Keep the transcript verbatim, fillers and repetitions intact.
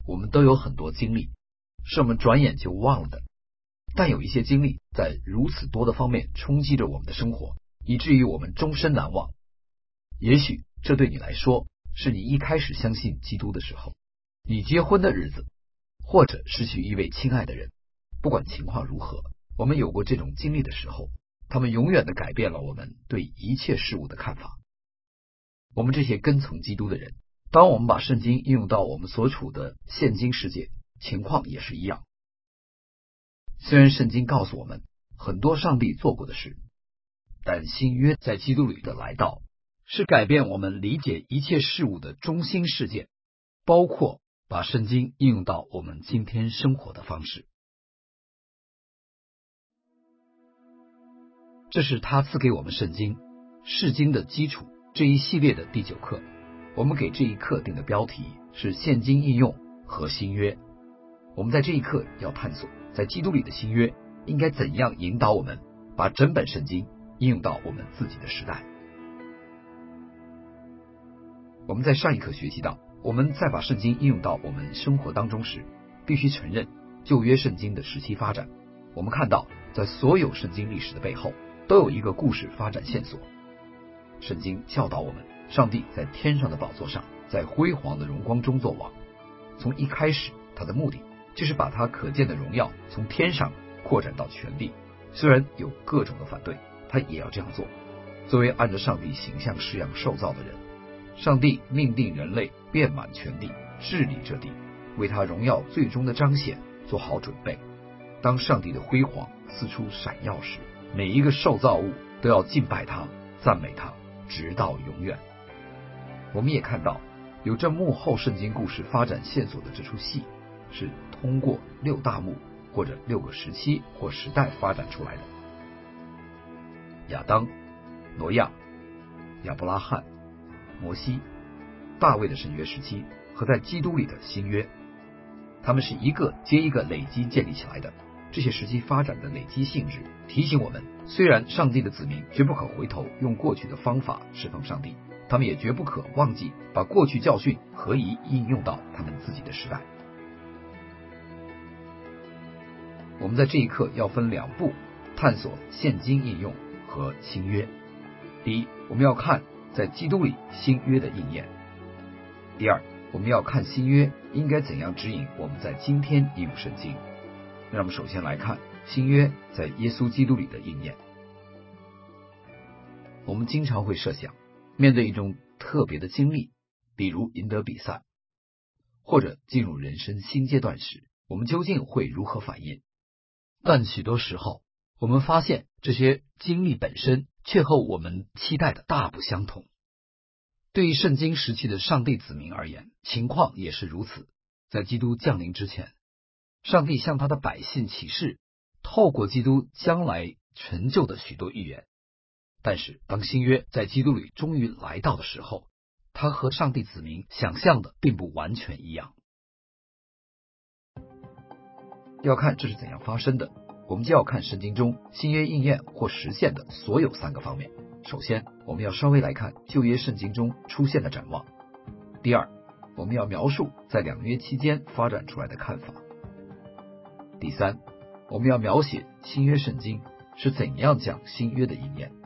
我们都有很多经历，是我们转眼就忘了的。但有一些经历在如此多的方面冲击着我们的生活，以至于我们终身难忘。也许这对你来说，是你一开始相信基督的时候，你结婚的日子，或者失去一位亲爱的人。不管情况如何，我们有过这种经历的时候，他们永远地改变了我们对一切事物的看法。我们这些跟从基督的人，当我们把圣经应用到我们所处的现今世界，情况也是一样。虽然圣经告诉我们很多上帝做过的事，但新约在基督里的来到，是改变我们理解一切事物的中心事件，包括把圣经应用到我们今天生活的方式。这是他赐给我们圣经释经的基础这一系列的第九课。我们给这一课定的标题是现今应用和新约。我们在这一课要探索在基督里的新约应该怎样引导我们把整本圣经应用到我们自己的时代。我们在上一课学习到，我们在把圣经应用到我们生活当中时，必须承认旧约圣经的时期发展。我们看到在所有圣经历史的背后都有一个故事发展线索。圣经教导我们，上帝在天上的宝座上，在辉煌的荣光中作王。从一开始，他的目的就是把他可见的荣耀从天上扩展到全地。虽然有各种的反对，他也要这样做。作为按照上帝形象式样受造的人，上帝命定人类遍满全地，治理这地，为他荣耀最终的彰显做好准备。当上帝的辉煌四处闪耀时，每一个受造物都要敬拜他，赞美他，直到永远。我们也看到，有这幕后圣经故事发展线索的这出戏，是通过六大幕或者六个时期或时代发展出来的。亚当、挪亚、亚伯拉罕、摩西、大卫的神约时期和在基督里的新约，他们是一个接一个累积建立起来的。这些时期发展的累积性质提醒我们，虽然上帝的子民绝不可回头用过去的方法侍奉上帝，他们也绝不可忘记把过去教训合宜应用到他们自己的时代。我们在这一课要分两步探索现今应用和新约。第一，我们要看在基督里新约的应验。第二，我们要看新约应该怎样指引我们在今天应用圣经。让我们首先来看新约在耶稣基督里的应验。我们经常会设想，面对一种特别的经历，比如赢得比赛，或者进入人生新阶段时，我们究竟会如何反应？但许多时候，我们发现这些经历本身却和我们期待的大不相同。对于圣经时期的上帝子民而言，情况也是如此。在基督降临之前，上帝向他的百姓启示，透过基督将来成就的许多预言。但是当新约在基督里终于来到的时候，他和上帝子民想象的并不完全一样。要看这是怎样发生的，我们就要看圣经中新约应验或实现的所有三个方面。首先，我们要稍微来看旧约圣经中出现的展望。第二，我们要描述在两约期间发展出来的看法。第三，我们要描写新约圣经是怎样讲新约的应验，